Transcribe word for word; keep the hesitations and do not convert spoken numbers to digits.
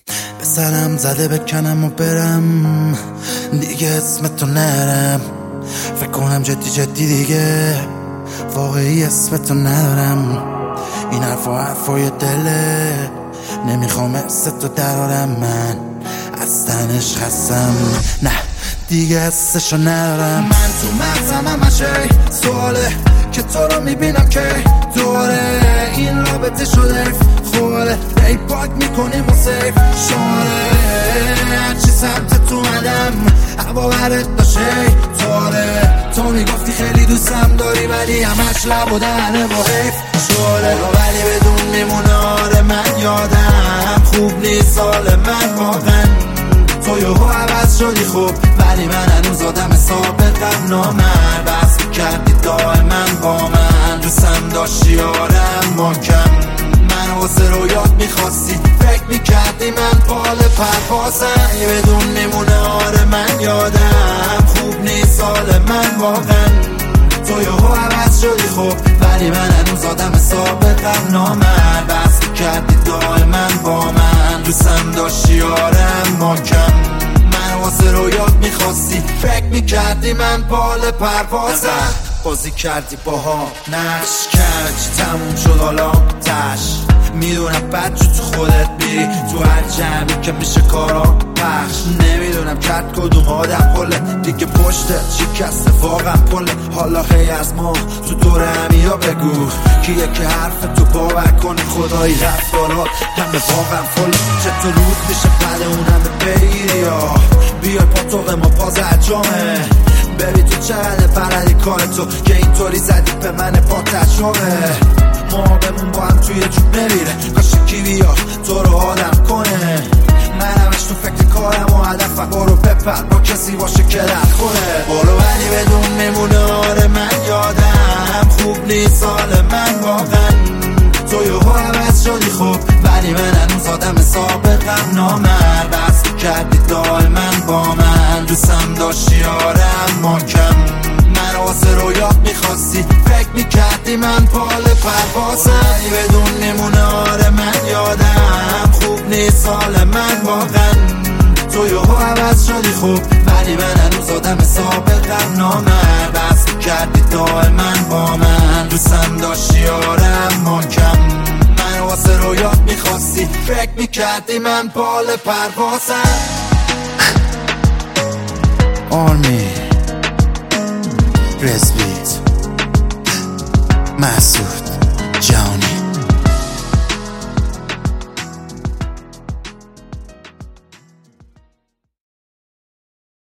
به سرم زده بکنم و برم دیگه اسم تو نرم، فکر کنم جدی جدی دیگه واقعی اسم تو ندارم. این حرفا حرفای دله، نمیخوام اسم تو درارم، من از تنش خستم، نه دیگه حسشو ندارم. من تو مغزم همشه سواله که تو رو میبینم که دوره این رابطه شده خوله، ای پاک میکنیم و سیف شماره هرچی سمت تو مدم هوا برد باشه تواره. تو میگفتی خیلی دوستم داری ولی همش لب و دهنه و حیف شوره، ولی بدون میمونه آره من یادم خوب نیست سال من واقعا. تو یهو عوض شدی خوب ولی من هنوز آدم سابقم نامر بس کردی دائما با من، دوستم داشتی آرم محکم من واسه رویات میخواستی، فکر میکردی من بال پروازم. بدون میمونه آره من یادم خوب نیست سال من واقعا. تو یهو عوض شدی خوب ولی من هنوز آدم سابقم نامر بس کردی دائما با من، دوستم داشتی آرم محکم من واسه رویات میخواستی، فکر میکردی من بال پروازم. بازی کردی باها نقش کردی تموم شد حالا تش، میدونم بد جو تو خودت بیری تو هر جمعی که میشه کارا پخش، نمیدونم کرد کدوم آدم پله دیگه پشته شکسته واقعا پله. حالا خیلی از ما تو دور همیا بگو کیه که حرف تو باور کنه خدایی رفتارات همه واقعا فله. چطور رود میشه بعد اون همه بگیری یا بیای پاتوق ما پاز اجامه، ببین تو چقدر بلدی کار تو که اینطوری زدی به من پاتت شوه. ما بمون با هم توی جوب نمیره کاش کی بیاد تو رو آدم کنه، من همش تو فکر کارم و هدفم برو بپر با کسی باشه که در خوره برو ولی بدون میمونه آره من یادم خوب نیست سال من واقعا. تو یهو عوض شدی خوب ولی من هنوز آدم سابقم نامر بس کردی دائما با من، دوستم داشتی آرم محکم من واسه رویات میخواستی، فکر میکردی من پال پروازم. بدون میمونه آره من یادم خوب نیست سال من واقعا. تو یهو عوض شدی خوب ولی من هنوز آدم سابقم نامر بس کردی دائما با من، دوستم داشتی آرم محکم من واسه رویات میخواستی، فکر میکردی من پال پروازم. آرمی رزبیت مسعود جانی